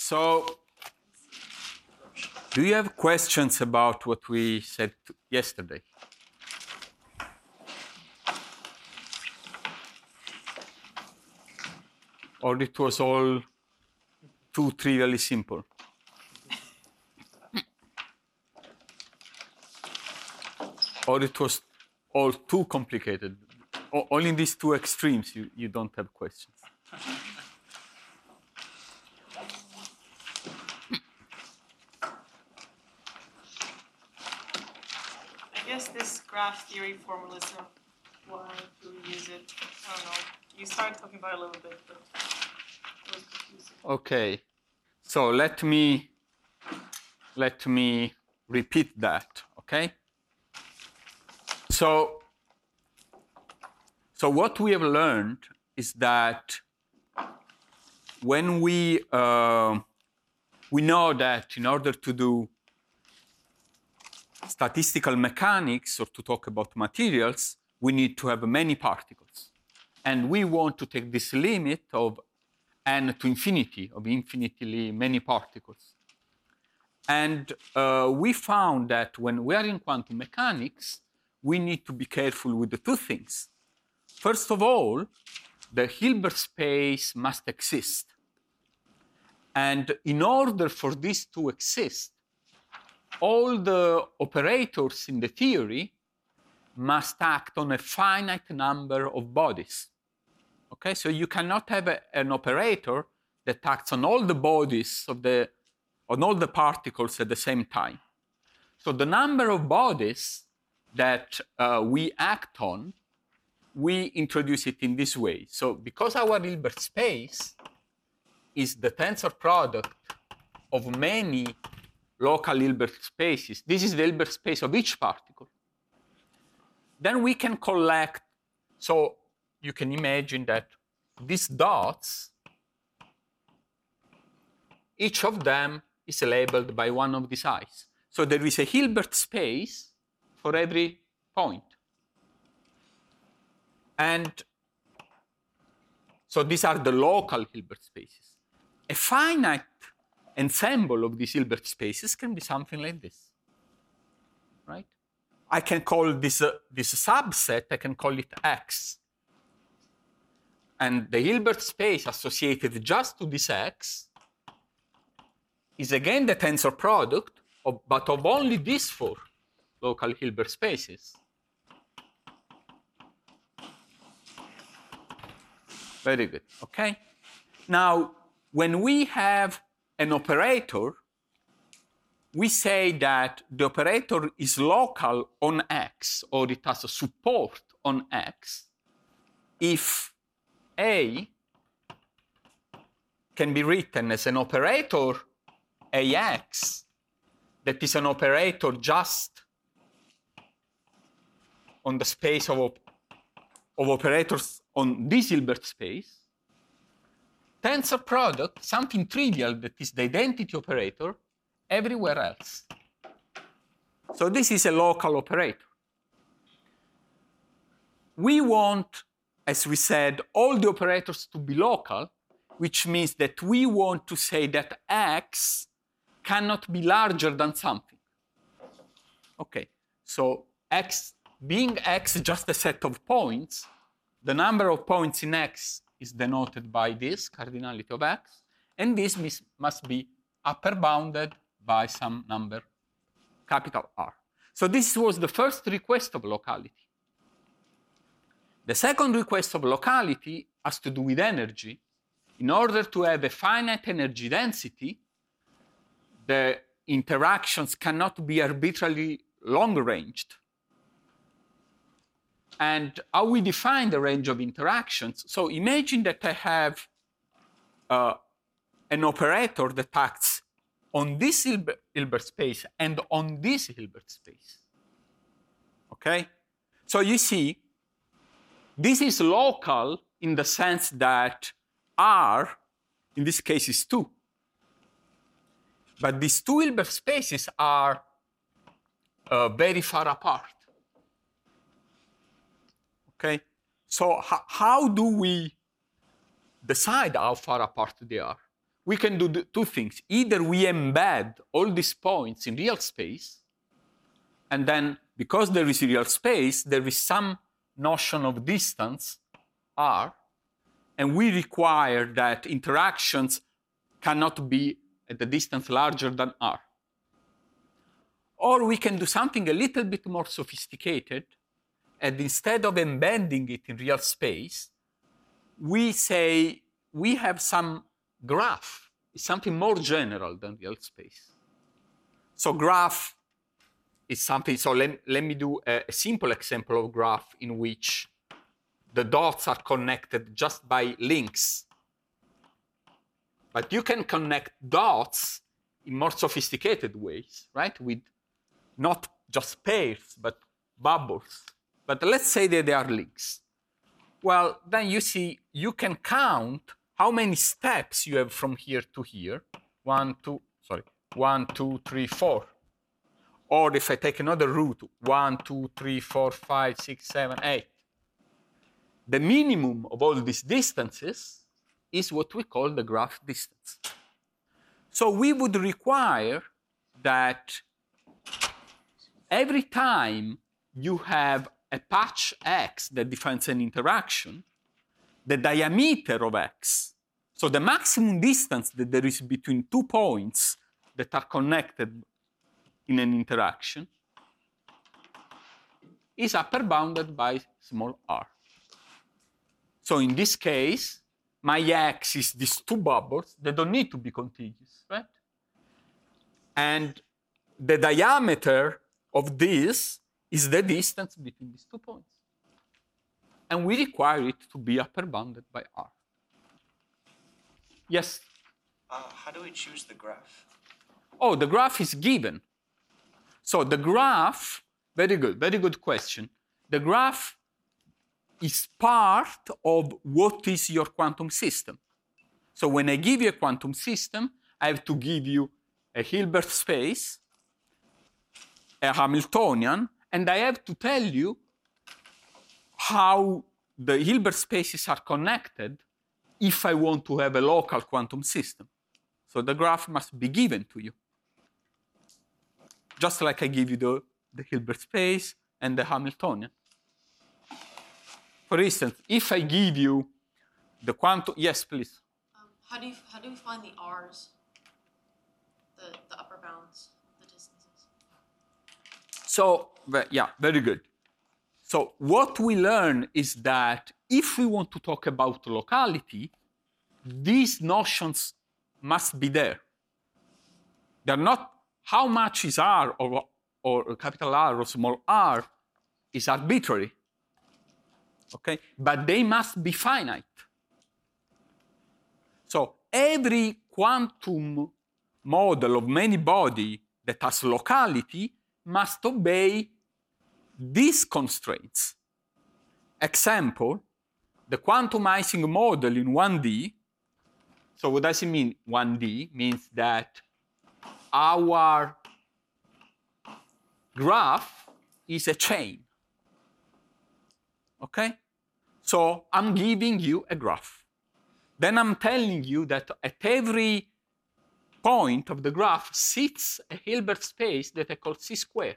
So, do you have questions about what we said yesterday? Or it was all too trivially simple? Or it was all too complicated? Only in these two extremes you don't have questions. I guess this graph theory formalism, why do we use it? I don't know. You started talking about it a little bit, but it was confusing. Okay, so let me repeat that. Okay. So what we have learned is that when we know that in order to do statistical mechanics or to talk about materials, we need to have many particles. And we want to take this limit of n to infinity, of infinitely many particles. And we found that when we are in quantum mechanics, we need to be careful with the two things. First of all, the Hilbert space must exist. And in order for this to exist, all the operators in the theory must act on a finite number of bodies. Okay, so you cannot have an operator that acts on all the bodies on all the particles at the same time. So the number of bodies that we act on, we introduce it in this way. So because our Hilbert space is the tensor product of many local Hilbert spaces, this is the Hilbert space of each particle, then we can collect, so you can imagine that these dots, each of them is labeled by one of these eyes. So there is a Hilbert space for every point. And so these are the local Hilbert spaces. A finite ensemble of these Hilbert spaces can be something like this, right? I can call this subset, I can call it X. And the Hilbert space associated just to this X is again the tensor product, but of only these four local Hilbert spaces. Very good, okay? Now, when we have an operator, we say that the operator is local on X, or it has a support on X, if A can be written as an operator AX, that is an operator just on the space of operators on this Hilbert space, tensor product, something trivial that is the identity operator, everywhere else. So this is a local operator. We want, as we said, all the operators to be local, which means that we want to say that X cannot be larger than something. Okay, so X, being X just a set of points, the number of points in X is denoted by this cardinality of X, and this must be upper bounded by some number, capital R. So this was the first request of locality. The second request of locality has to do with energy. In order to have a finite energy density, the interactions cannot be arbitrarily long-ranged. And how we define the range of interactions, so imagine that I have an operator that acts on this Hilbert space and on this Hilbert space. Okay? So you see, this is local in the sense that R, in this case, is 2. But these two Hilbert spaces are very far apart. Okay? So how do we decide how far apart they are? we can do two things. Either we embed all these points in real space, and then because there is real space, there is some notion of distance, r, and we require that interactions cannot be at a distance larger than r. Or we can do something a little bit more sophisticated, and instead of embedding it in real space, we say we have some graph. It's something more general than real space. So graph is something, so let me do a simple example of graph in which the dots are connected just by links. But you can connect dots in more sophisticated ways, right? With not just pairs, but bubbles. But let's say that they are links. Well, then you see, you can count how many steps you have from here to here. 1, 2, 3, 4. Or if I take another route, 1, 2, 3, 4, 5, 6, 7, 8. The minimum of all these distances is what we call the graph distance. So we would require that every time you have a patch x that defines an interaction, the diameter of x, so the maximum distance that there is between 2 points that are connected in an interaction, is upper bounded by small r. So in this case, my x is these 2 bubbles. They don't need to be contiguous, right? And the diameter of this is the distance between these 2 points. And we require it to be upper bounded by r. Yes? How do we choose the graph? Oh, the graph is given. So the graph, very good question. The graph is part of what is your quantum system. So when I give you a quantum system, I have to give you a Hilbert space, a Hamiltonian, and I have to tell you how the Hilbert spaces are connected if I want to have a local quantum system. So the graph must be given to you. Just like I give you the Hilbert space and the Hamiltonian. For instance, if I give you the quantum, yes, please. How do you find the R's, the upper bounds, the distances? So, yeah, very good. So what we learn is that if we want to talk about locality, these notions must be there. They're not how much is R or capital R or small r is arbitrary. Okay? But they must be finite. So every quantum model of many body that has locality must obey these constraints. Example, the quantumizing model in 1D. So what does it mean, 1D? Means that our graph is a chain. Okay? So I'm giving you a graph. Then I'm telling you that at every point of the graph sits a Hilbert space that I call C square.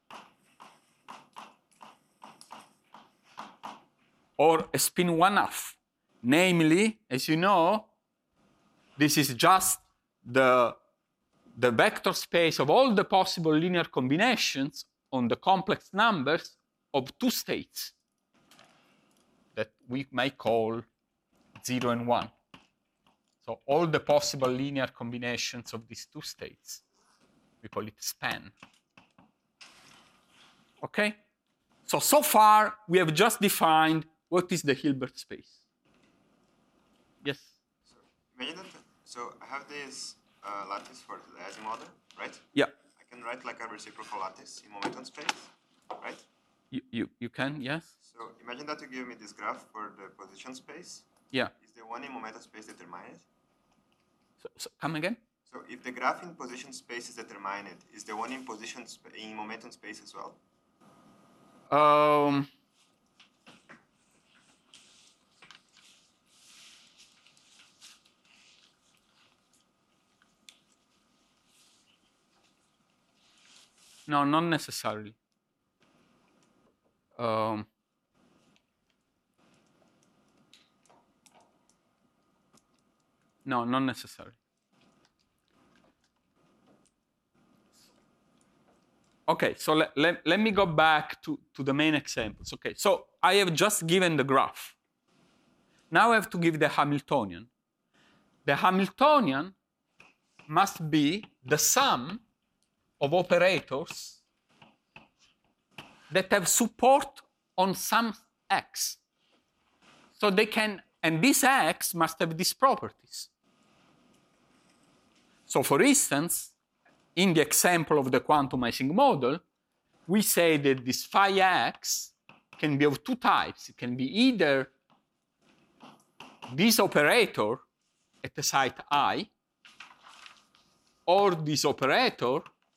Or a spin 1/2. Namely, as you know, this is just the vector space of all the possible linear combinations on the complex numbers of 2 states that we might call 0 and 1. So all the possible linear combinations of these 2 states, we call it span. Okay? So far, we have just defined what is the Hilbert space. Yes? So imagine that, so I have this lattice for the Ising model, right? Yeah. I can write like a reciprocal lattice in momentum space, right? You can, yes? So imagine that you give me this graph for the position space. Yeah. Is the one in momentum space determined? So come again? So if the graph in position space is determined, is the one in position in momentum space as well? No, not necessarily. No, not necessarily. Okay, so let me go back to the main examples. Okay, so I have just given the graph. Now I have to give the Hamiltonian. The Hamiltonian must be the sum of operators that have support on some x. So they can, and this x must have these properties. So for instance, in the example of the quantumizing model, we say that this phi x can be of two types. It can be either this operator at the site I, or this operator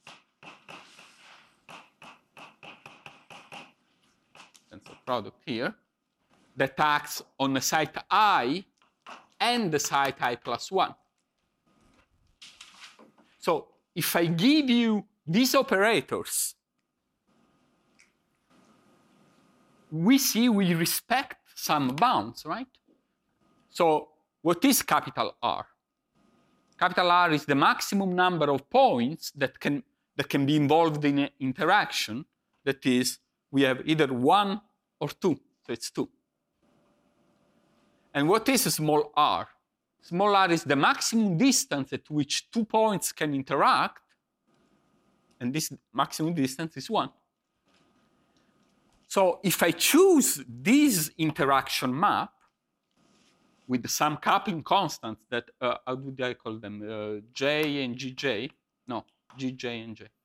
tensor product here that acts on the site I and the site I plus 1. So if I give you these operators, we see we respect some bounds, right? So what is capital R? Capital R is the maximum number of points that can be involved in an interaction. That is, we have either 1 or 2, so it's 2. And what is a small r? Small r is the maximum distance at which 2 points can interact, and this maximum distance is 1. So if I choose this interaction map with some coupling constants that, how do I call them? J and Gj? No, Gj and J.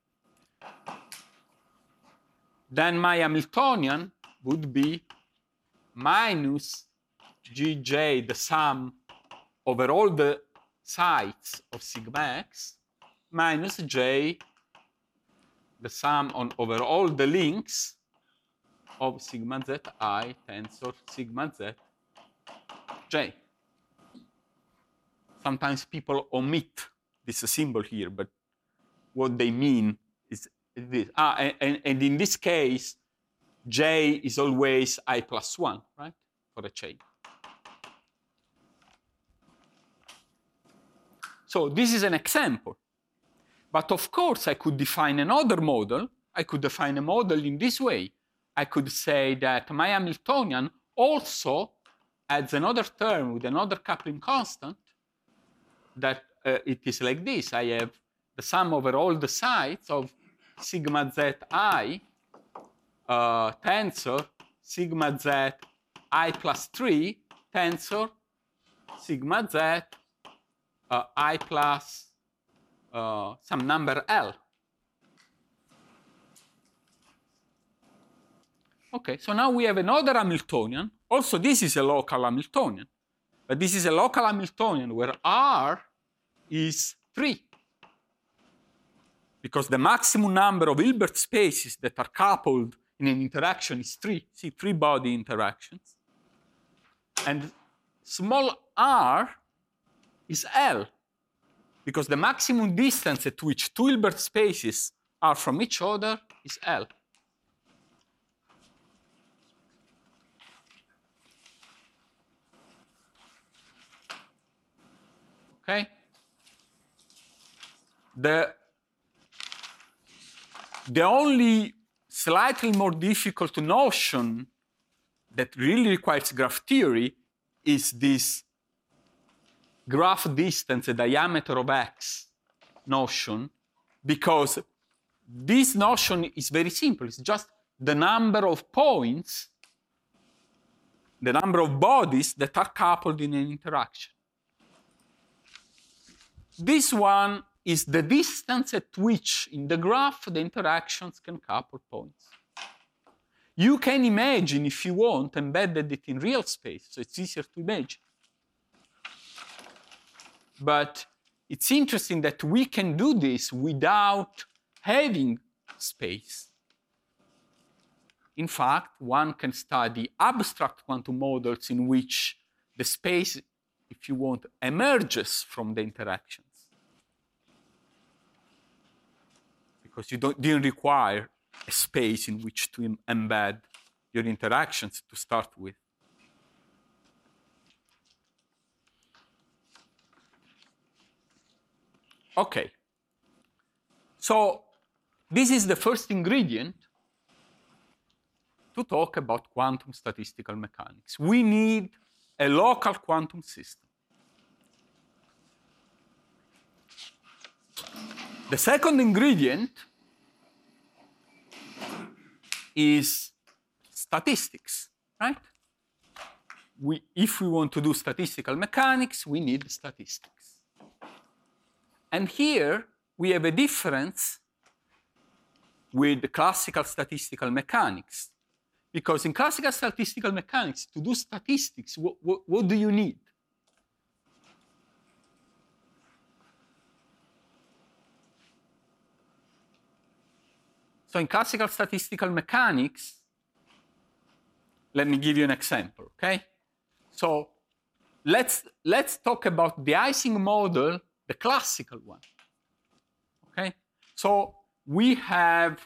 Then my Hamiltonian would be minus Gj, the sum over all the sites of sigma x, minus J, the sum over all the links of sigma z I tensor sigma z j. Sometimes people omit this symbol here, but what they mean is this. And in this case, j is always I plus 1, right, for a chain. So this is an example. But of course, I could define another model. I could define a model in this way. I could say that my Hamiltonian also adds another term with another coupling constant that it is like this. I have the sum over all the sites of sigma z I tensor sigma z I plus 3 tensor sigma z I plus some number L. Okay, so now we have another Hamiltonian. Also, this is a local Hamiltonian. But this is a local Hamiltonian where R is 3. Because the maximum number of Hilbert spaces that are coupled in an interaction is 3. See, 3 body interactions. And small r is L. Because the maximum distance at which 2 Hilbert spaces are from each other is L. Okay? The only slightly more difficult notion that really requires graph theory is this graph distance, the diameter of x notion, because this notion is very simple. It's just the number of points, the number of bodies that are coupled in an interaction. This one is the distance at which in the graph the interactions can couple points. You can imagine, if you want, embedded it in real space, so it's easier to imagine. But it's interesting that we can do this without having space. In fact, one can study abstract quantum models in which the space, if you want, emerges from the interactions. because you didn't require a space in which to embed your interactions to start with. Okay. So this is the first ingredient to talk about quantum statistical mechanics. We need a local quantum system. The second ingredient is statistics, right? If we want to do statistical mechanics, we need statistics. And here we have a difference with the classical statistical mechanics. Because in classical statistical mechanics, to do statistics, what do you need? So in classical statistical mechanics, let me give you an example, okay? So let's talk about the Ising model, the classical one, okay? So we have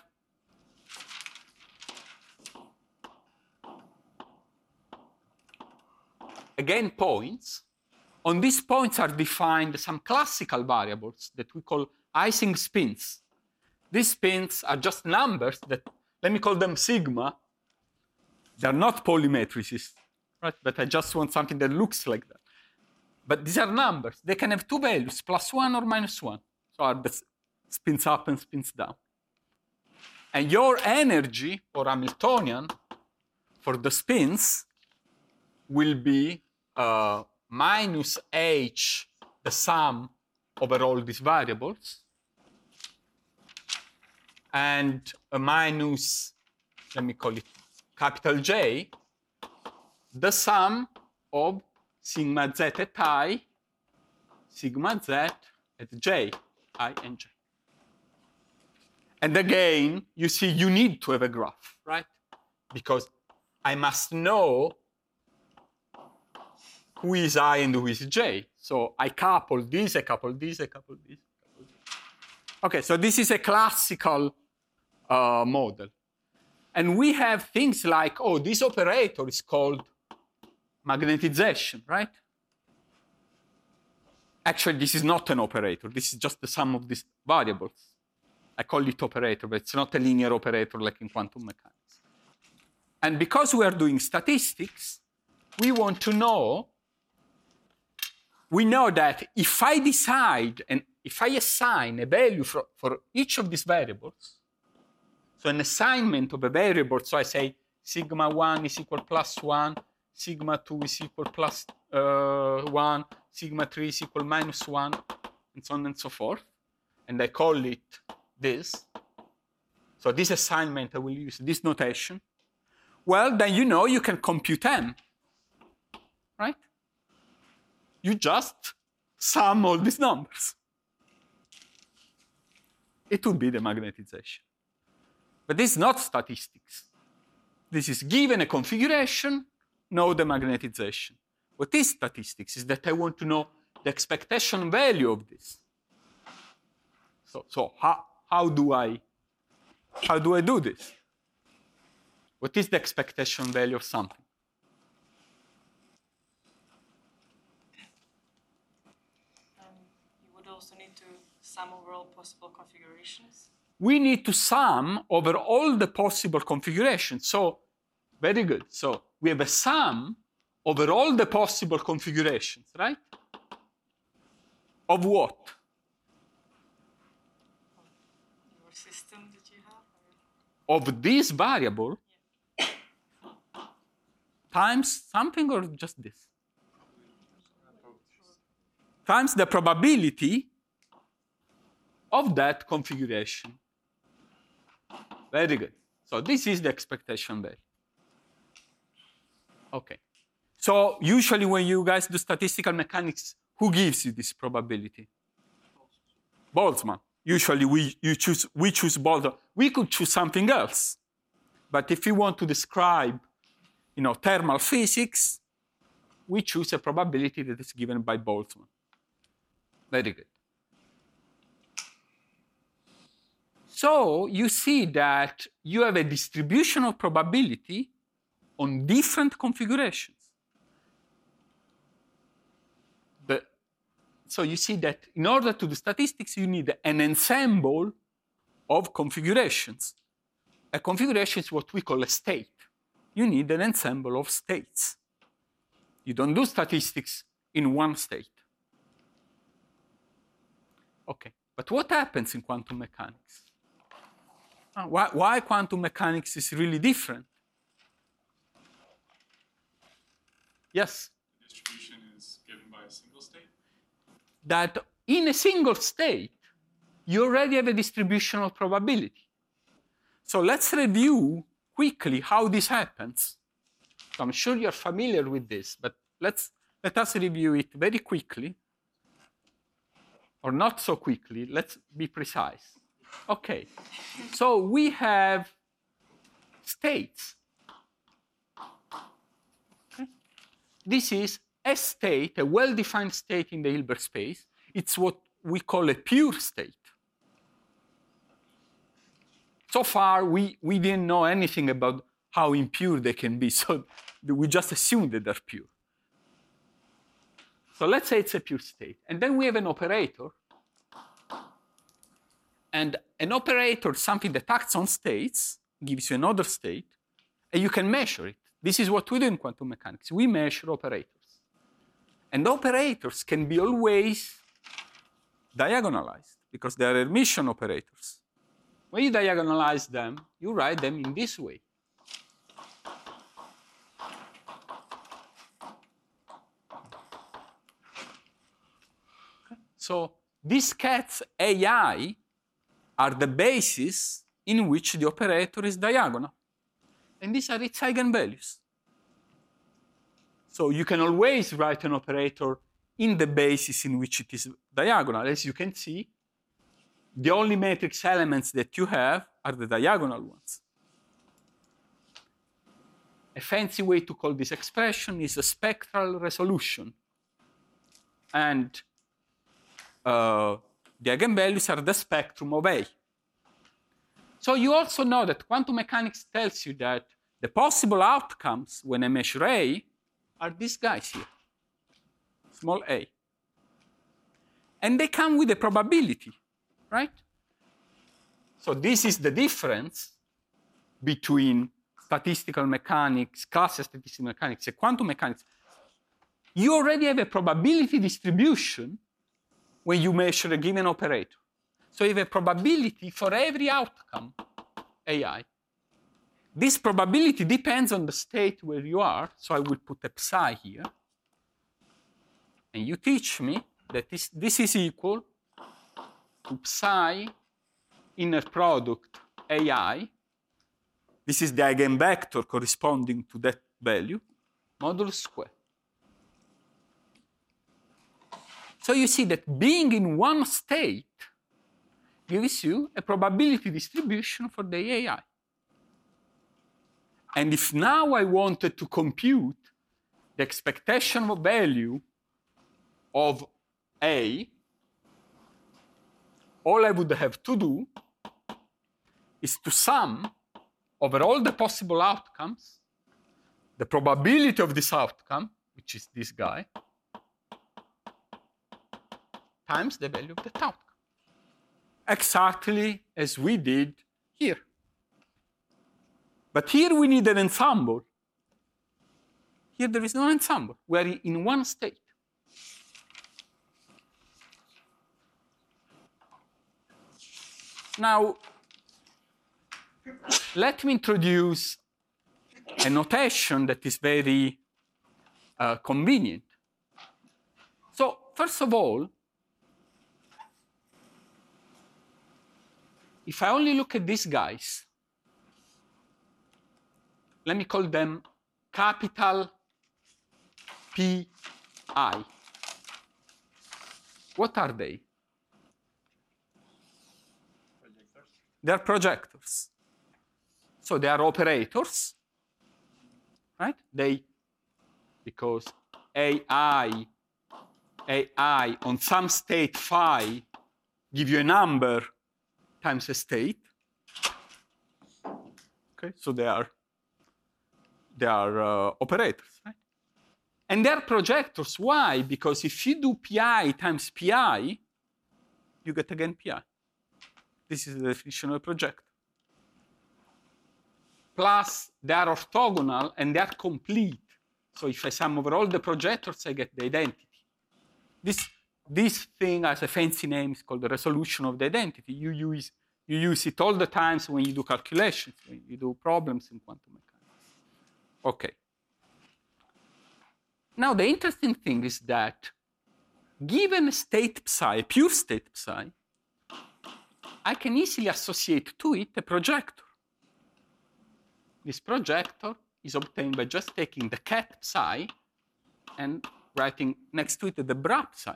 again points. On these points are defined some classical variables that we call Ising spins. These spins are just numbers that, let me call them sigma. They're not polymatrices, right? But I just want something that looks like that. But these are numbers. They can have two values, +1 or -1. So are the spins up and spins down. And your energy, or Hamiltonian, for the spins will be minus h, the sum over all these variables, and a minus, let me call it capital J, the sum of sigma z at I, sigma z at j, I and j. And again, you see, you need to have a graph, right? Because I must know who is I and who is j. So I couple this, I couple this, I couple this, I couple this. Okay, so this is a classical model. And we have things like, oh, this operator is called magnetization, right? Actually, this is not an operator. This is just the sum of these variables. I call it operator, but it's not a linear operator like in quantum mechanics. And because we are doing statistics, we want to know, we know that if I decide and if I assign a value for each of these variables, so an assignment of a variable, so I say sigma 1 is equal +1, sigma 2 is equal +1, sigma 3 is equal -1, and so on and so forth, and I call it this. So this assignment, I will use this notation. Well, then you know you can compute M, right? You just sum all these numbers. It would be the magnetization. But this is not statistics. This is given a configuration, know the magnetization. What is statistics is that I want to know the expectation value of this. So how do I do this? What is the expectation value of something? You would also need to sum over all possible configurations. We need to sum over all the possible configurations. So, very good. So we have a sum over all the possible configurations, right? Of what? Your system that you have? Of this variable times something, or just this? Times the probability of that configuration. Very good. So this is the expectation value. Okay. So usually when you guys do statistical mechanics, who gives you this probability? Boltzmann. Usually we choose Boltzmann. We could choose something else. But if you want to describe, thermal physics, we choose a probability that is given by Boltzmann. Very good. So you see that you have a distribution of probability on different configurations. So you see that in order to do statistics, you need an ensemble of configurations. A configuration is what we call a state. You need an ensemble of states. You don't do statistics in one state. Okay, but what happens in quantum mechanics? Why quantum mechanics is really different? Yes? The distribution is given by a single state? That in a single state, you already have a distribution of probability. So let's review quickly how this happens. So I'm sure you're familiar with this, but let us review it very quickly, or not so quickly. Let's be precise. Okay, so we have states. Okay. This is a state, a well-defined state in the Hilbert space. It's what we call a pure state. So far, we didn't know anything about how impure they can be, so we just assumed that they're pure. So let's say it's a pure state. And then we have an operator. And an operator is something that acts on states, gives you another state, and you can measure it. This is what we do in quantum mechanics. We measure operators. And operators can be always diagonalized, because they are Hermitian operators. When you diagonalize them, you write them in this way. Okay. So these cats AI are the basis in which the operator is diagonal. And these are its eigenvalues. So you can always write an operator in the basis in which it is diagonal. As you can see, the only matrix elements that you have are the diagonal ones. A fancy way to call this expression is a spectral resolution. And the eigenvalues are the spectrum of A. So you also know that quantum mechanics tells you that the possible outcomes when I measure A are these guys here, small a. And they come with a probability, right? So this is the difference between statistical mechanics, classical statistical mechanics, and quantum mechanics. You already have a probability distribution when you measure a given operator. So you have a probability for every outcome, AI. This probability depends on the state where you are, so I will put a psi here. And you teach me that this is equal to psi inner product AI. This is the eigenvector corresponding to that value, modulus square. So you see that being in one state gives you a probability distribution for the AI. And if now I wanted to compute the expectation value of A, all I would have to do is to sum over all the possible outcomes the probability of this outcome, which is this guy, times the value of that outcome. Exactly as we did here. But here we need an ensemble. Here there is no ensemble. We are in one state. Now, let me introduce a notation that is very convenient. So, first of all, if I only look at these guys, let me call them capital Pi. What are they? Projectors. They are projectors. So they are operators, right? Because AI on some state phi give you a number times a state. Okay, so they are operators, right? And they're projectors. Why? Because if you do pi times pi, you get again pi. This is the definition of a projector. Plus, they are orthogonal and they are complete. So if I sum over all the projectors, I get the identity. This thing has a fancy name. It's called the resolution of the identity. You use it all the times when you do calculations, when you do problems in quantum mechanics. Okay. Now, the interesting thing is that given a state psi, pure state psi, I can easily associate to it a projector. This projector is obtained by just taking the ket psi and writing next to it the bra psi.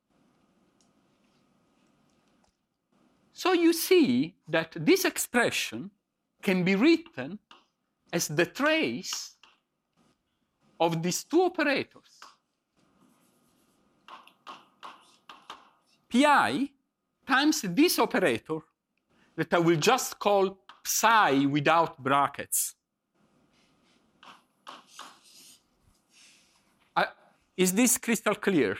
So you see that this expression can be written as the trace of these two operators. Pi times this operator that I will just call psi without brackets. Is this crystal clear?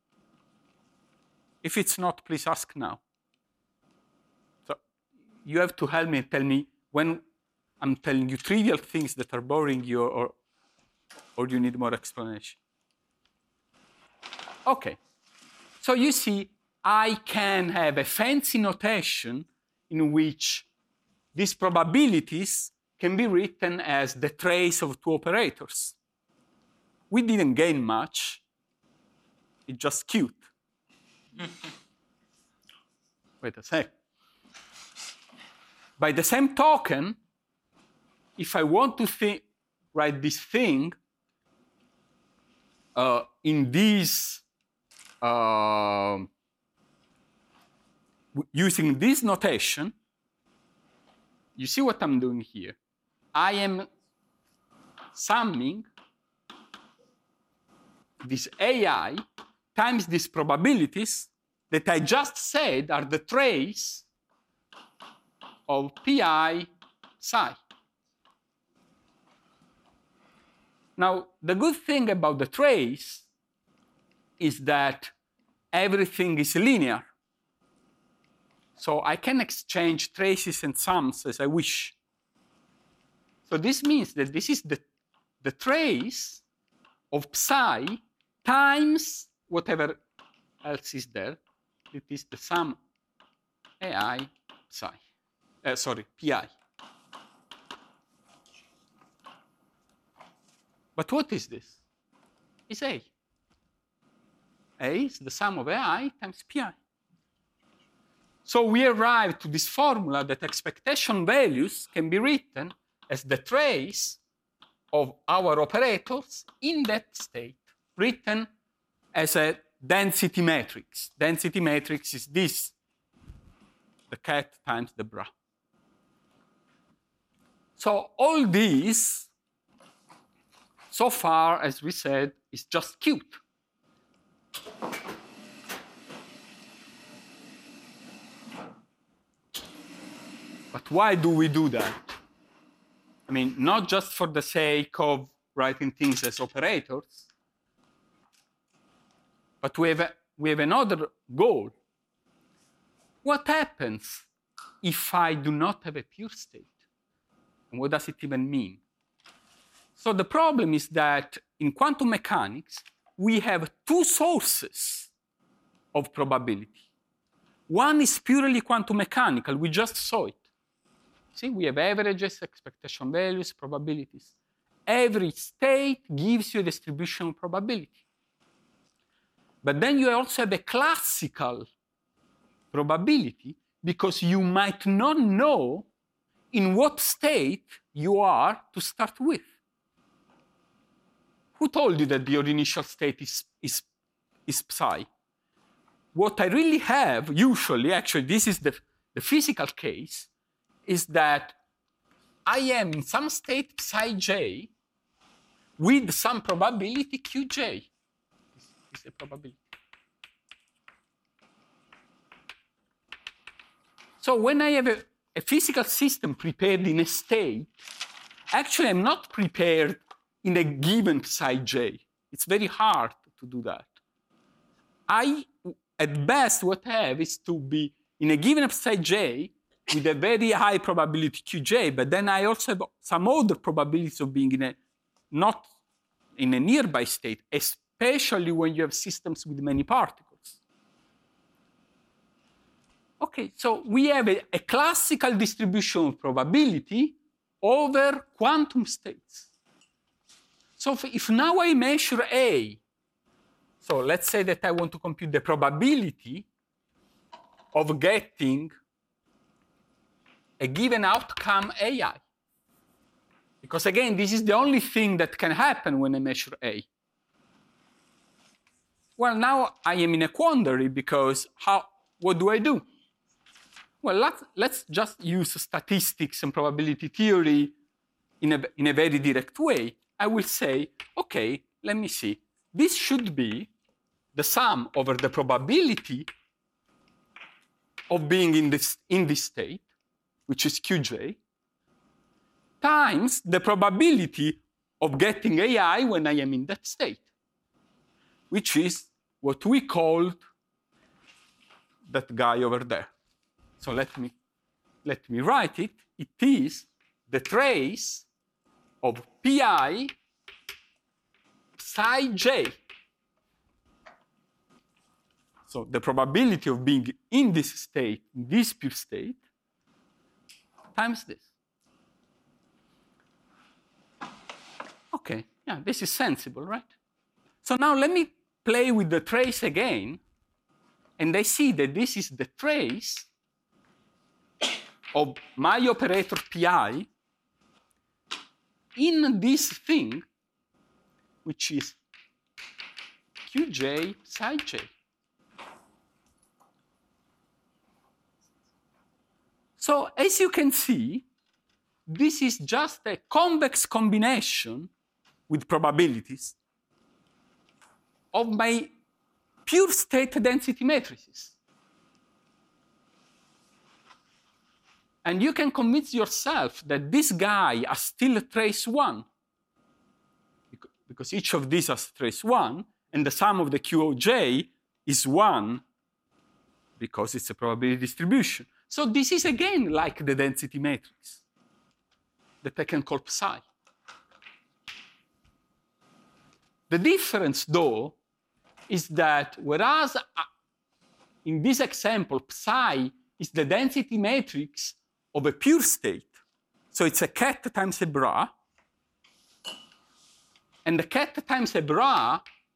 If it's not, please ask now. So you have to help me and tell me when I'm telling you trivial things that are boring you or you need more explanation. Okay. So you see, I can have a fancy notation in which these probabilities can be written as the trace of two operators. We didn't gain much. It's just cute. Wait a sec. By the same token, if I want to write this thing in this, using this notation, you see what I'm doing here? I am summing this AI times these probabilities that I just said are the trace of pi psi. Now, the good thing about the trace is that everything is linear. So I can exchange traces and sums as I wish. So this means that this is the trace of psi times whatever else is there. It is the sum AI psi. Pi. But what is this? It's A. A is the sum of AI times pi. So we arrive to this formula that expectation values can be written as the trace of our operators in that state, written as a density matrix. Density matrix is this, the ket times the bra. So all these, so far, as we said, is just cute. But why do we do that? I mean, not just for the sake of writing things as operators, but we have another goal. What happens if I do not have a pure state? And what does it even mean? So the problem is that in quantum mechanics, we have two sources of probability. One is purely quantum mechanical. We just saw it. See, we have averages, expectation values, probabilities. Every state gives you a distribution of probability. But then you also have a classical probability because you might not know in what state you are to start with. Who told you that your initial state is psi? What I really have, usually, actually, this is the physical case, is that I am in some state psi j with some probability qj. This is a probability. So when I have a physical system prepared in a state, actually I'm not prepared in a given psi j. It's very hard to do that. At best, what I have is to be in a given psi j with a very high probability qj, but then I also have some other probabilities of being not in a nearby state, especially when you have systems with many particles. Okay, so we have a classical distribution of probability over quantum states. So if now I measure A, so let's say that I want to compute the probability of getting a given outcome AI. Because again, this is the only thing that can happen when I measure A. Well, now I am in a quandary because what do I do? Well, let's just use statistics and probability theory in a very direct way. I will say, okay, let me see. This should be the sum over the probability of being in this state, which is qj, times the probability of getting AI when I am in that state, which is what we called that guy over there. So let me write it. It is the trace of pi psi j. So the probability of being in this state, in this pure state, times this. Okay, yeah, this is sensible, right? So now let me play with the trace again, and I see that this is the trace of my operator pi in this thing, which is qj psi j. So as you can see, this is just a convex combination with probabilities of my pure state density matrices. And you can convince yourself that this guy has still trace 1, because each of these has trace 1, and the sum of the qj is 1, because it's a probability distribution. So this is again like the density matrix that I can call psi. The difference, though, is that whereas in this example, psi is the density matrix of a pure state, so it's a ket times a bra, and the ket times a bra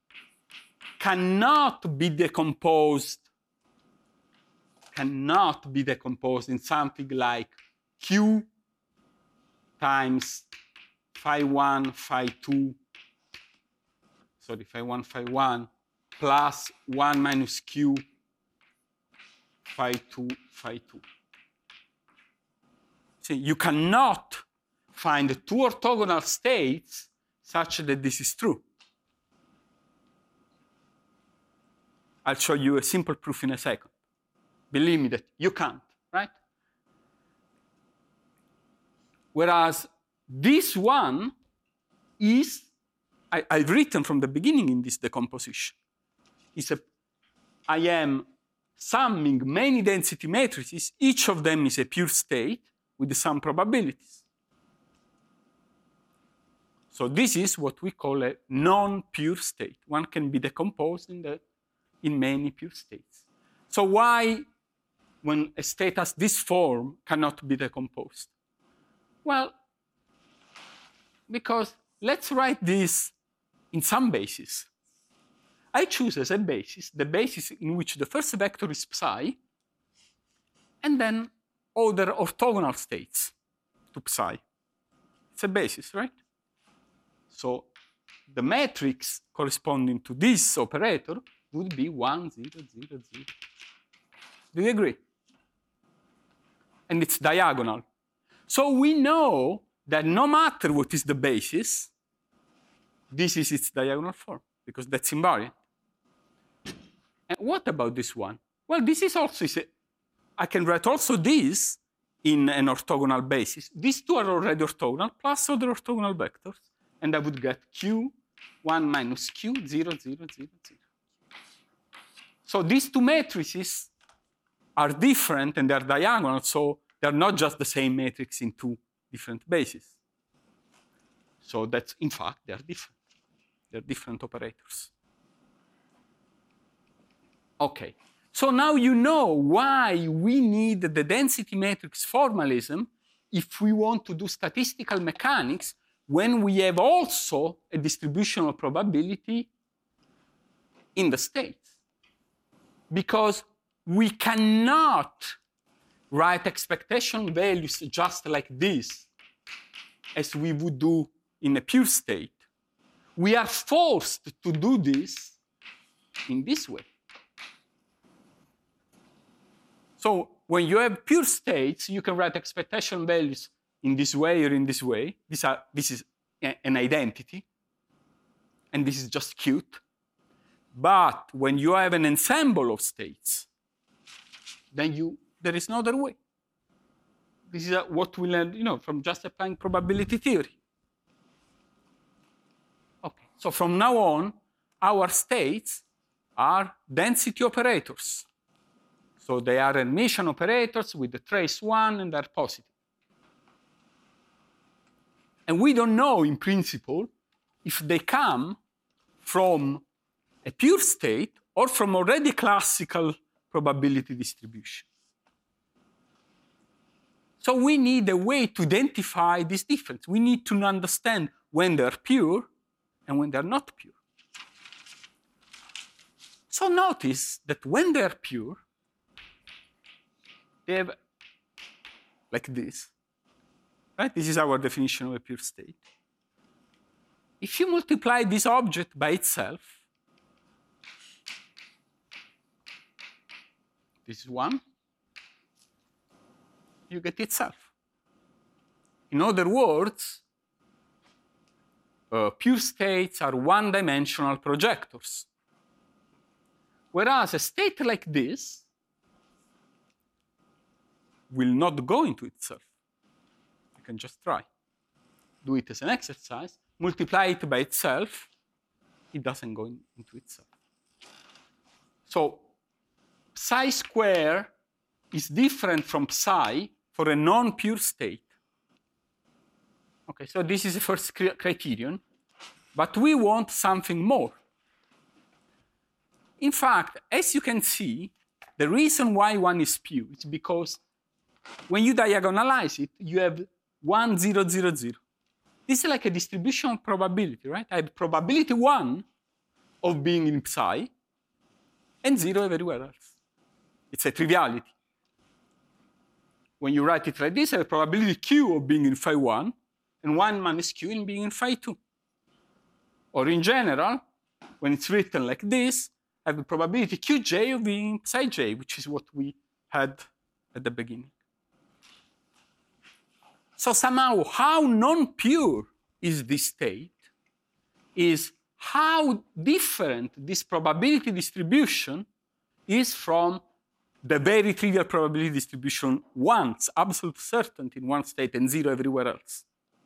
cannot be decomposed in something like q times phi 1, phi 2, sorry, phi 1, phi 1, plus 1 minus q phi 2, phi 2. See, you cannot find two orthogonal states such that this is true. I'll show you a simple proof in a second. Believe me that you can't, right? Whereas this one is, I've written from the beginning in this decomposition, I am summing many density matrices, each of them is a pure state with some probabilities. So this is what we call a non-pure state. One can be decomposed in many pure states. So why, when a state has this form, cannot be decomposed? Well, because let's write this in some basis. I choose as a basis the basis in which the first vector is psi, and then other orthogonal states to psi. It's a basis, right? So the matrix corresponding to this operator would be 1, 0, 0, 0. Do you agree? And it's diagonal. So we know that no matter what is the basis, this is its diagonal form, because that's invariant. And what about this one? Well, this is also I can write also this in an orthogonal basis. These two are already orthogonal, plus other orthogonal vectors. And I would get Q1 minus Q, 0, 0, 0, 0. So these two matrices are different and they're diagonal, so they're not just the same matrix in two different bases. So that's, in fact, they're different. They're different operators. Okay, so now you know why we need the density matrix formalism if we want to do statistical mechanics when we have also a distributional probability in the states. Because we cannot write expectation values just like this, as we would do in a pure state. We are forced to do this in this way. So when you have pure states, you can write expectation values in this way or in this way. This is an identity, and this is just cute. But when you have an ensemble of states, then there is no other way. This is what we learned, from just applying probability theory. Okay, so from now on, our states are density operators. So they are Hermitian operators with the trace 1, and they're positive. And we don't know, in principle, if they come from a pure state or from already classical probability distribution. So we need a way to identify this difference. We need to understand when they're pure and when they're not pure. So notice that when they're pure, they have like this. Right? This is our definition of a pure state. If you multiply this object by itself, this is 1, you get itself. In other words, pure states are one-dimensional projectors. Whereas a state like this will not go into itself. You can just try. Do it as an exercise, multiply it by itself, it doesn't go into itself. So psi square is different from psi for a non-pure state. Okay, so this is the first criterion, but we want something more. In fact, as you can see, the reason why one is pure is because when you diagonalize it, you have 1, 0, 0, 0. This is like a distribution probability, right? I have probability 1 of being in psi and 0 everywhere else. It's a triviality. When you write it like this, I have probability q of being in phi 1 and 1 minus q in being in phi 2. Or in general, when it's written like this, I have a probability qj of being in psi j, which is what we had at the beginning. So somehow, how non-pure is this state is how different this probability distribution is from the very trivial probability distribution once, absolute certainty in one state and 0 everywhere else.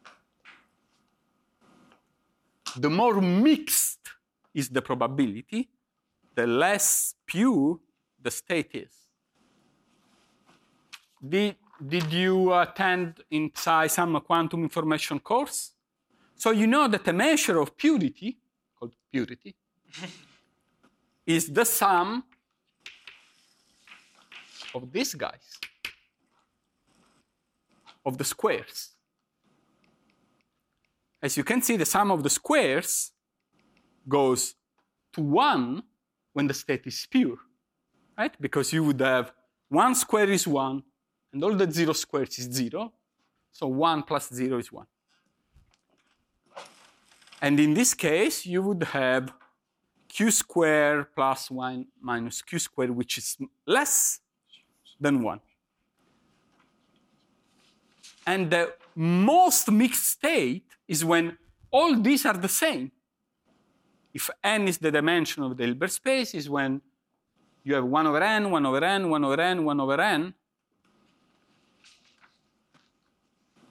The more mixed is the probability, the less pure the state is. Did you attend in Psi some quantum information course? So you know that a measure of purity, called purity, is the sum of these guys, of the squares. As you can see, the sum of the squares goes to 1 when the state is pure, right? Because you would have 1 square is 1, and all the 0 squares is 0. So 1 plus 0 is 1. And in this case, you would have q squared plus 1 minus q squared, which is less than 1. And the most mixed state is when all these are the same. If n is the dimension of the Hilbert space, is when you have 1 over n, 1 over n, 1 over n, 1 over n,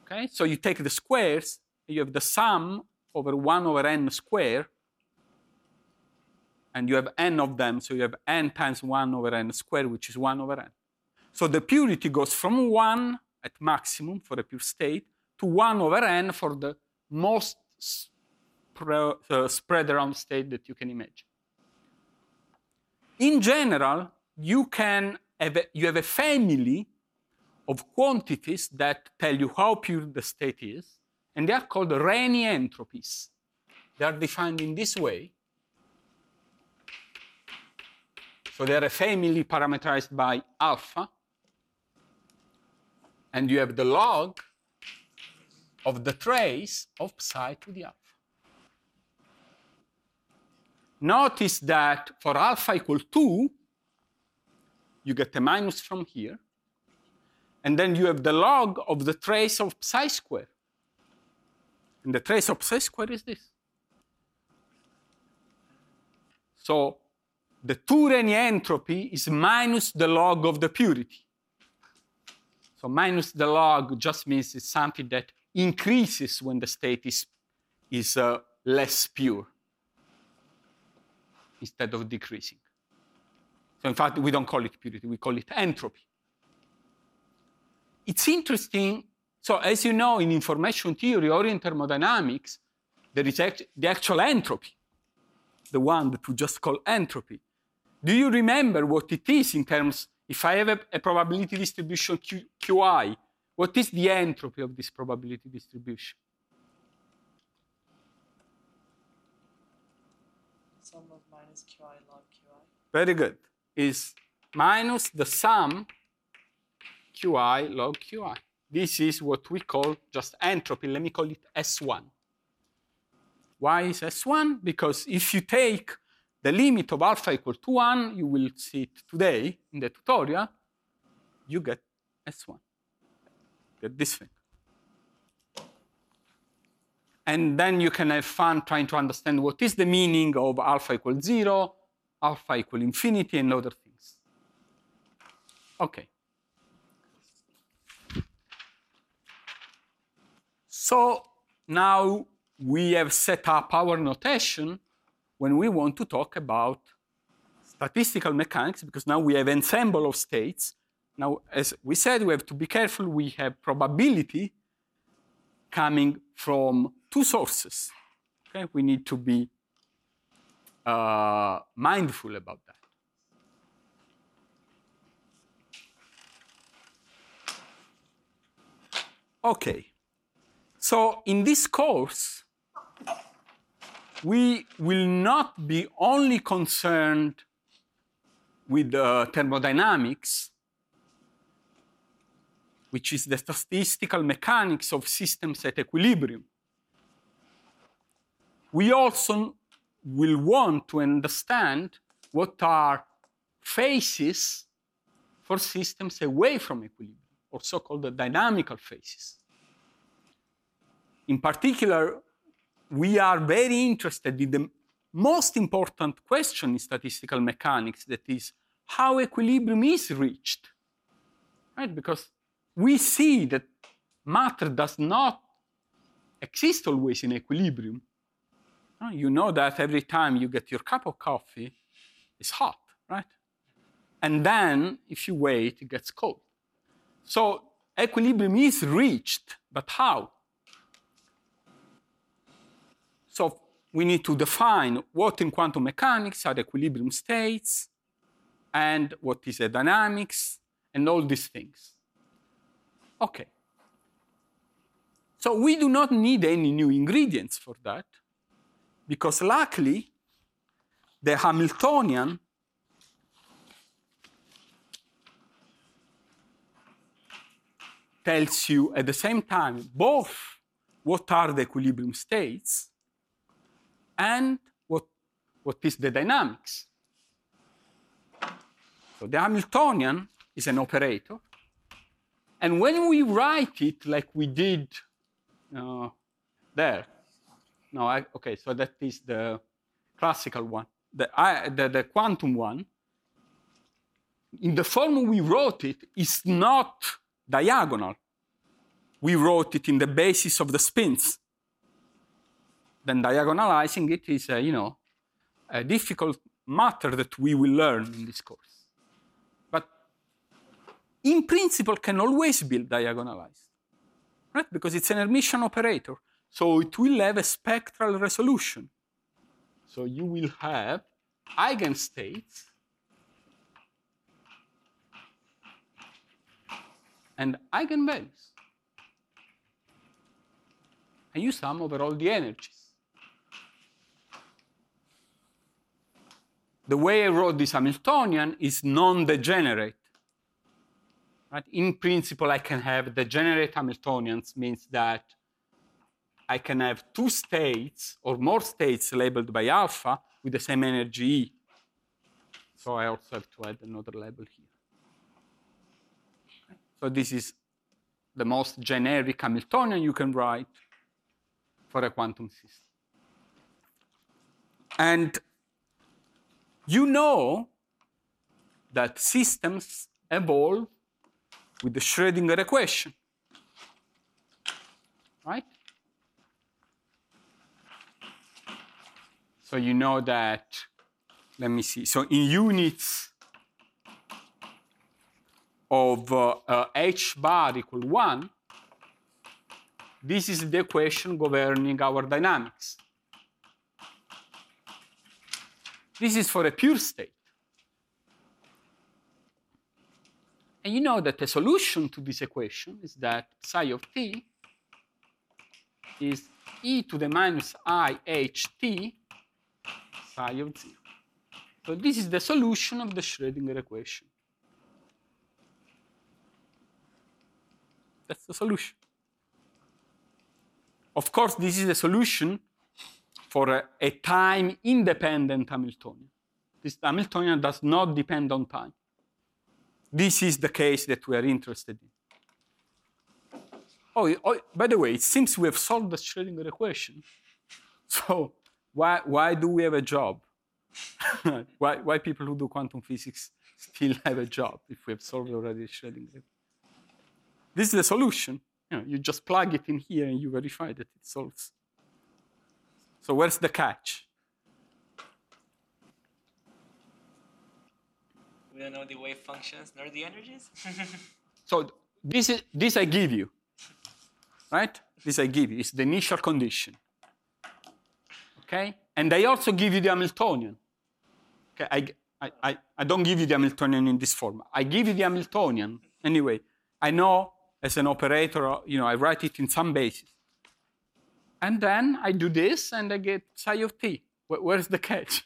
Okay, so you take the squares, you have the sum over 1 over n squared, and you have n of them, so you have n times 1 over n squared, which is 1 over n. So the purity goes from 1 at maximum for a pure state to 1 over n for the most spread around state that you can imagine. In general, you have a family of quantities that tell you how pure the state is, and they are called Rényi entropies. They are defined in this way. So they are a family parameterized by alpha, and you have the log of the trace of psi to the alpha. Notice that for alpha equal 2, you get a minus from here, and then you have the log of the trace of psi squared. And the trace of psi squared is this. So the 2 Rényi entropy is minus the log of the purity. So minus the log just means it's something that increases when the state is less pure instead of decreasing. So in fact, we don't call it purity, we call it entropy. It's interesting. So as you know, in information theory or in thermodynamics, there is the actual entropy, the one that we just call entropy. Do you remember what it is in terms, if I have a probability distribution Qi, what is the entropy of this probability distribution? Sum of minus Qi log Qi. Very good. Is minus the sum Qi log Qi. This is what we call just entropy. Let me call it S1. Why is S1? Because if you take the limit of alpha equal to 1, you will see it today in the tutorial, you get S1. Get this thing. And then you can have fun trying to understand what is the meaning of alpha equals 0, alpha equal infinity, and other things. Okay. So now we have set up our notation when we want to talk about statistical mechanics, because now we have ensemble of states. Now, as we said, we have to be careful. We have probability coming from 2 sources. Okay? We need to be mindful about that. Okay. So in this course, we will not be only concerned with thermodynamics, which is the statistical mechanics of systems at equilibrium. We also will want to understand what are phases for systems away from equilibrium, or so-called the dynamical phases. In particular, we are very interested in the most important question in statistical mechanics, that is how equilibrium is reached, right? Because we see that matter does not exist always in equilibrium. You know that every time you get your cup of coffee, it's hot, right? And then if you wait, it gets cold. So equilibrium is reached, but how? So we need to define what in quantum mechanics are equilibrium states, and what is a dynamics, and all these things. Okay. So we do not need any new ingredients for that, because luckily, the Hamiltonian tells you at the same time both what are the equilibrium states and what is the dynamics. So the Hamiltonian is an operator. And when we write it like we did there, okay, so that is the classical one, the quantum one. In the form we wrote it, is not diagonal. we wrote it in the basis of the spins. Then diagonalizing it is, a difficult matter that we will learn in this course. But in principle, can always be diagonalized, right? Because it's an Hermitian operator. So it will have a spectral resolution. So you will have eigenstates and eigenvalues. And you sum over all the energies. The way I wrote this Hamiltonian is non-degenerate. Right? In principle, I can have degenerate Hamiltonians, means that I can have two states or more states labeled by alpha with the same energy E. So I also have to add another label here. So this is the most generic Hamiltonian you can write for a quantum system. And you know that systems evolve with the Schrödinger equation, right? So you know that, let me see. So in units of h bar equal 1, this is the equation governing our dynamics. This is for a pure state. And you know that the solution to this equation is that psi of t is e to the minus I h t psi of 0. So this is the solution of the Schrödinger equation. That's the solution. Of course, this is a solution for a time-independent Hamiltonian. This Hamiltonian does not depend on time. This is the case that we are interested in. Oh, by the way, it seems we have solved the Schrödinger equation. So why do we have a job? why people who do quantum physics still have a job if we have solved already the Schrödinger equation? This is the solution. You just plug it in here and you verify that it solves. So where's the catch? We don't know the wave functions nor the energies. So this I give you, right? This I give you. It's the initial condition. Okay? And I also give you the Hamiltonian. Okay? I don't give you the Hamiltonian in this form. I give you the Hamiltonian. Anyway, I know as an operator, I write it in some basis. And then I do this and I get psi of t. Where's the catch?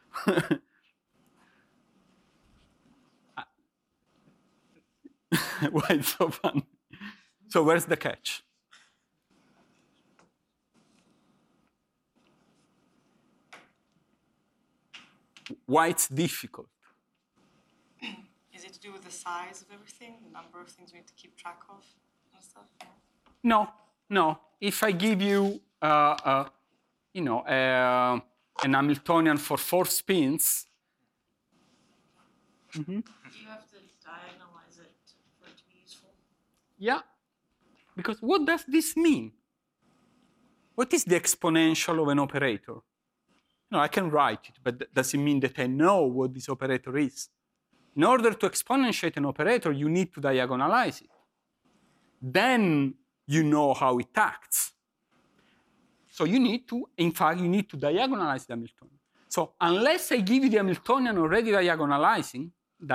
Why it's so funny? So where's the catch? Why it's difficult? Is it to do with the size of everything, the number of things we need to keep track of and stuff? No. If I give you, an Hamiltonian for 4 spins. Mm-hmm. You have to diagonalize it for it to be useful. Yeah, because what does this mean? What is the exponential of an operator? I can write it, but does it mean that I know what this operator is? In order to exponentiate an operator, you need to diagonalize it. Then you know how it acts. So you need to diagonalize the Hamiltonian. So unless I give you the Hamiltonian already diagonalized,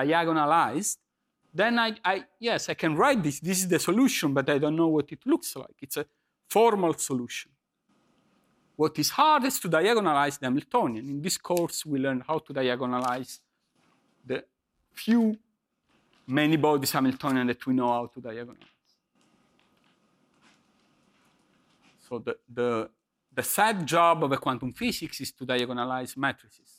then I can write this. This is the solution, but I don't know what it looks like. It's a formal solution. What is hard is to diagonalize the Hamiltonian. In this course, we learn how to diagonalize the few many bodies Hamiltonian that we know how to diagonalize. So the sad job of a quantum physics is to diagonalize matrices.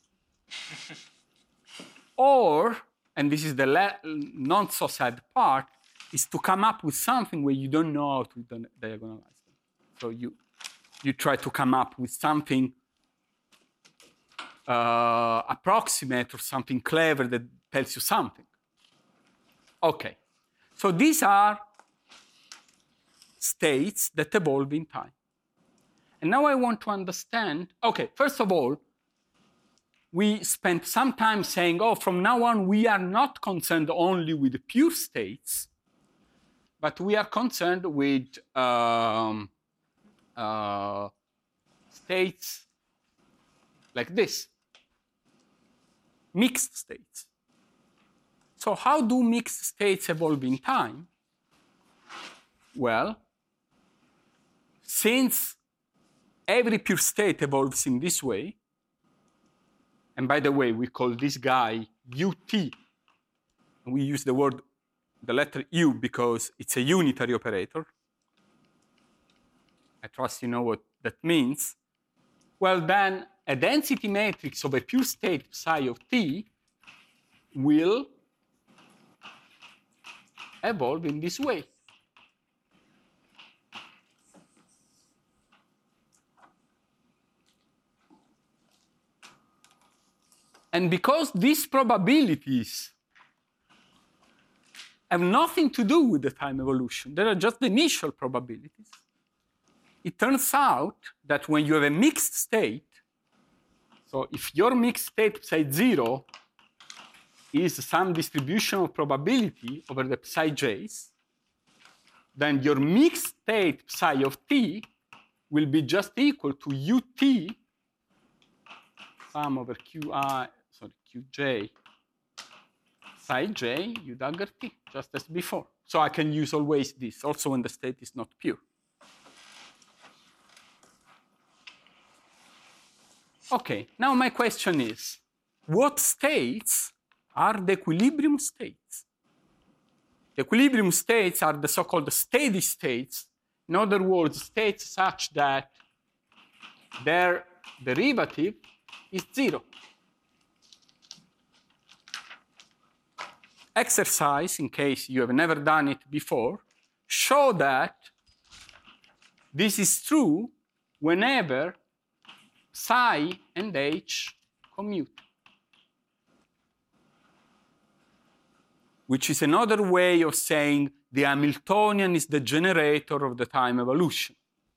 Or, and this is the not so sad part, is to come up with something where you don't know how to diagonalize them. So you try to come up with something approximate or something clever that tells you something. Okay, so these are states that evolve in time. And now I want to understand, okay, first of all, we spent some time saying, oh, from now on, we are not concerned only with the pure states, but we are concerned with states like this, mixed states. So how do mixed states evolve in time? Well, since every pure state evolves in this way, and by the way, we call this guy UT. And we use the letter U because it's a unitary operator. I trust you know what that means. Well, then a density matrix of a pure state psi of t will evolve in this way. And because these probabilities have nothing to do with the time evolution, they are just the initial probabilities, it turns out that when you have a mixed state, so if your mixed state psi 0 is some distribution of probability over the psi j's, then your mixed state psi of t will be just equal to ut sum over qj psi j u dagger t, just as before. So I can use always this, also when the state is not pure. Okay, now my question is, what states are the equilibrium states? The equilibrium states are the so-called steady states. In other words, states such that their derivative is 0. Exercise, in case you have never done it before, show that this is true whenever psi and h commute, which is another way of saying the Hamiltonian is the generator of the time evolution.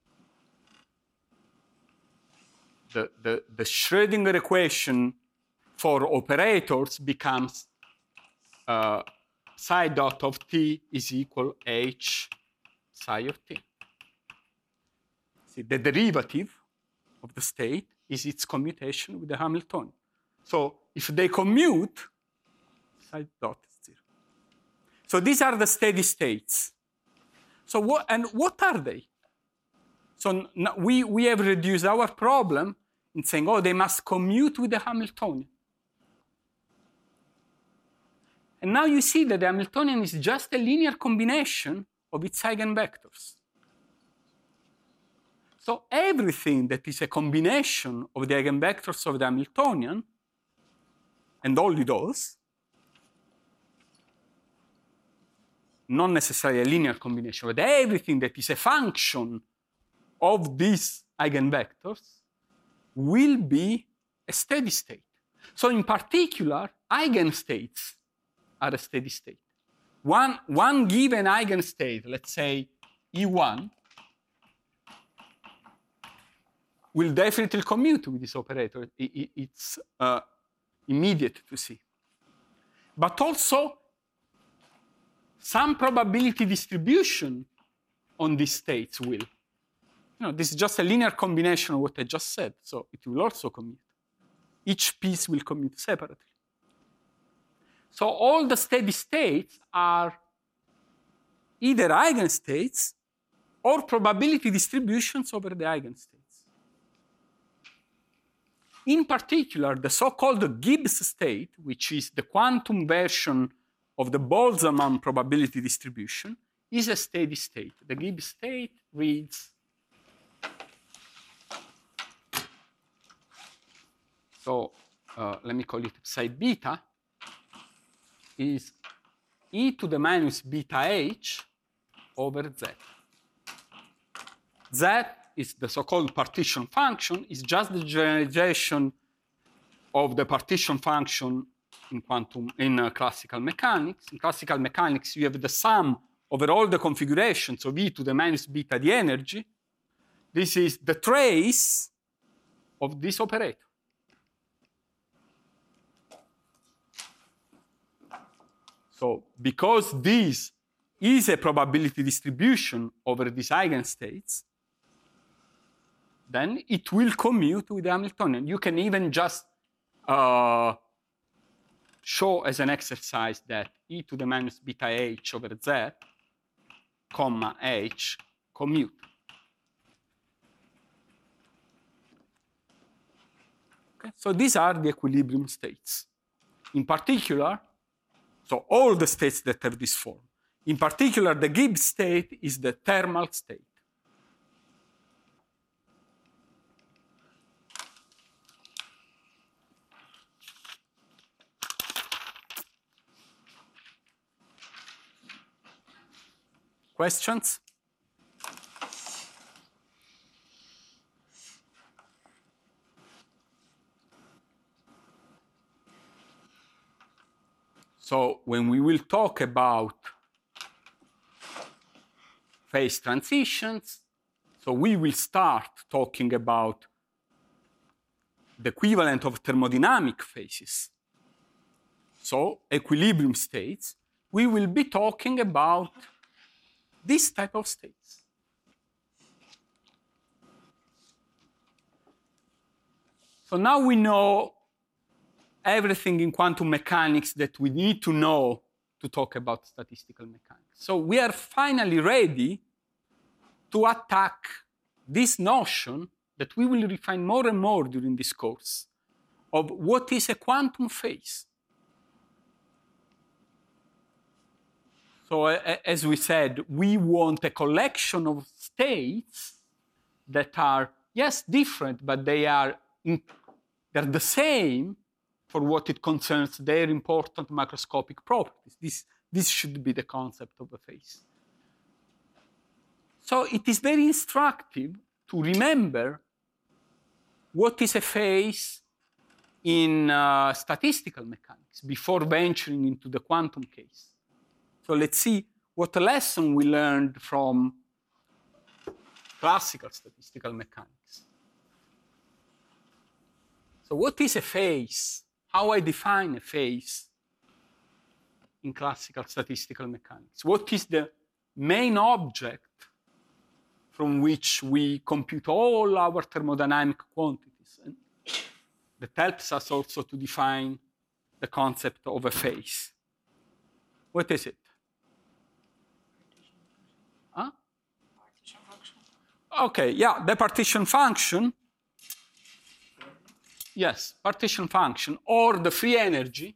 The Schrödinger equation for operators becomes psi dot of t is equal h psi of t. See, the derivative of the state is its commutation with the Hamiltonian. So if they commute, psi dot is 0. So these are the steady states. So what are they? So we have reduced our problem in saying, oh, they must commute with the Hamiltonian. And now you see that the Hamiltonian is just a linear combination of its eigenvectors. So everything that is a combination of the eigenvectors of the Hamiltonian, and only those, not necessarily a linear combination, but everything that is a function of these eigenvectors will be a steady state. So in particular, eigenstates are a steady state. One given eigenstate, let's say E1, will definitely commute with this operator. It's immediate to see. But also, some probability distribution on these states will. This is just a linear combination of what I just said, so it will also commute. Each piece will commute separately. So all the steady states are either eigenstates or probability distributions over the eigenstates. In particular, the so-called Gibbs state, which is the quantum version of the Boltzmann probability distribution, is a steady state. The Gibbs state reads, so let me call it psi beta, is e to the minus beta h over z. Z is the so-called partition function, is just the generalization of the partition function in classical mechanics. In classical mechanics, you have the sum over all the configurations of e to the minus beta the energy, this is the trace of this operator. So because this is a probability distribution over these eigenstates, then it will commute with the Hamiltonian. You can even just show as an exercise that e to the minus beta h over z, comma h, commute. Okay? So these are the equilibrium states. In particular, so all the states that have this form. In particular, the Gibbs state is the thermal state. Questions? So when we will talk about phase transitions, so we will start talking about the equivalent of thermodynamic phases, so equilibrium states. We will be talking about this type of states. So now we know everything in quantum mechanics that we need to know to talk about statistical mechanics. So we are finally ready to attack this notion that we will refine more and more during this course of what is a quantum phase. So as we said, we want a collection of states that are, yes, different, but they're the same for what it concerns their important macroscopic properties. This should be the concept of a phase. So it is very instructive to remember what is a phase in statistical mechanics before venturing into the quantum case. So let's see what a lesson we learned from classical statistical mechanics. So what is a phase? How I define a phase in classical statistical mechanics? What is the main object from which we compute all our thermodynamic quantities? And that helps us also to define the concept of a phase. What is it? Huh? Partition function. Okay, yeah, the partition function. Yes, partition function, or the free energy,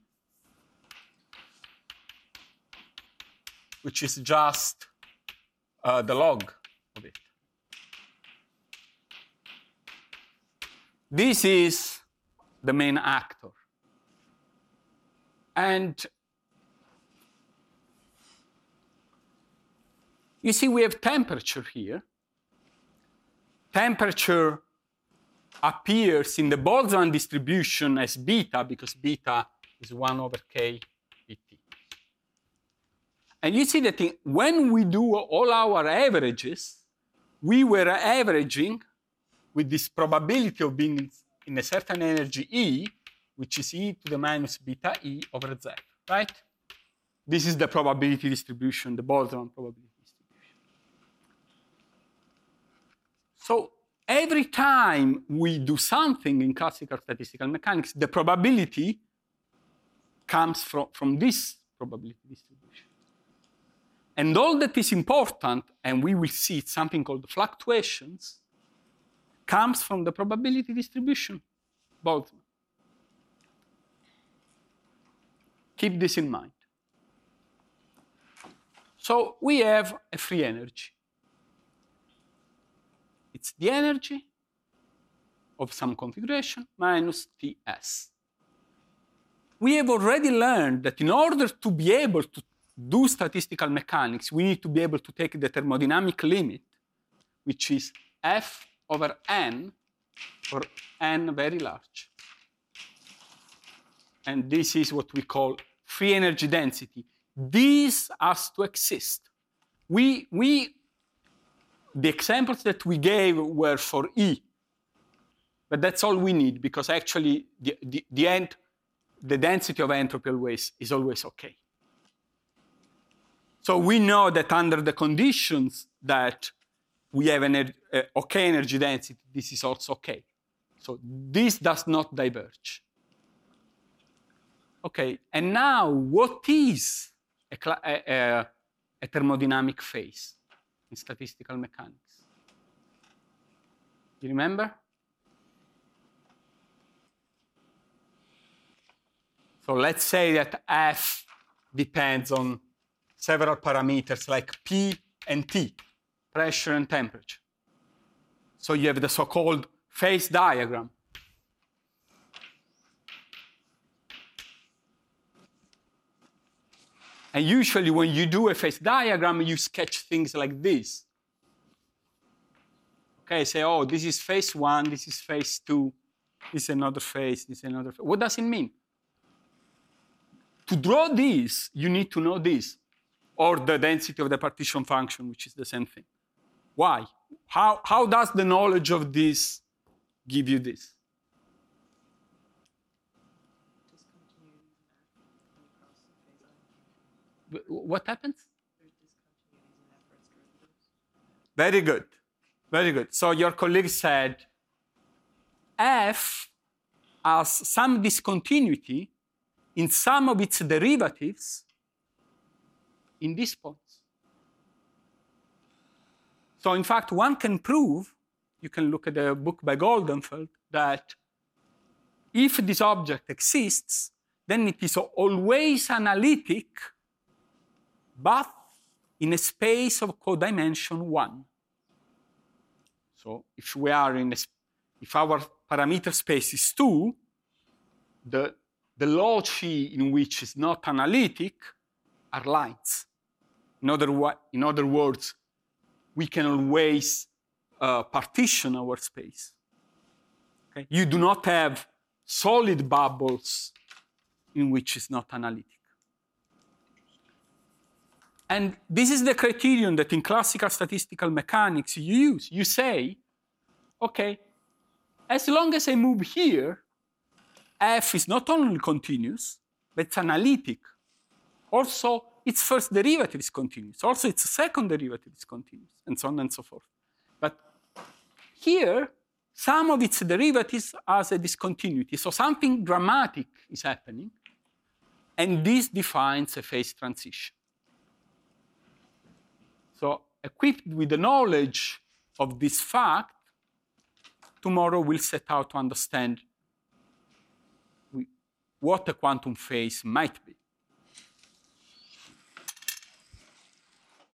which is just the log of it. This is the main actor. And you see, we have temperature here. Temperature appears in the Boltzmann distribution as beta, because beta is 1 over k dt. And you see that when we do all our averages, we were averaging with this probability of being in a certain energy E, which is e to the minus beta E over z, right? This is the probability distribution, the Boltzmann probability distribution. So every time we do something in classical statistical mechanics, the probability comes from this probability distribution. And all that is important, and we will see it's something called fluctuations, comes from the probability distribution, Boltzmann. Keep this in mind. So we have a free energy. It's the energy of some configuration minus Ts. We have already learned that in order to be able to do statistical mechanics, we need to be able to take the thermodynamic limit, which is F over n for n very large. And this is what we call free energy density. This has to exist. the examples that we gave were for E, but that's all we need because actually the density of entropy always is always okay. So we know that under the conditions that we have an okay energy density, this is also okay. So this does not diverge. Okay, and now what is a thermodynamic phase in statistical mechanics? You remember? So let's say that F depends on several parameters like P and T, pressure and temperature. So you have the so-called phase diagram. And usually when you do a phase diagram, you sketch things like this. Okay, say, oh, this is phase 1, this is phase 2, this is another phase, this is another phase. What does it mean? To draw this, you need to know this, or the density of the partition function, which is the same thing. Why? How does the knowledge of this give you this? What happens? Very good. Very good. So your colleague said F has some discontinuity in some of its derivatives in these points. So in fact, one can prove, you can look at the book by Goldenfeld, that if this object exists, then it is always analytic, but in a space of codimension 1. So if we are if our parameter space is 2, the loci in which is not analytic are lines. In other words, we can always partition our space. Okay? You do not have solid bubbles in which is not analytic. And this is the criterion that in classical statistical mechanics you use. You say, okay, as long as I move here, F is not only continuous, but it's analytic. Also, its first derivative is continuous. Also, its second derivative is continuous, and so on and so forth. But here, some of its derivatives has a discontinuity. So something dramatic is happening, and this defines a phase transition. So equipped with the knowledge of this fact, tomorrow we'll set out to understand what a quantum phase might be.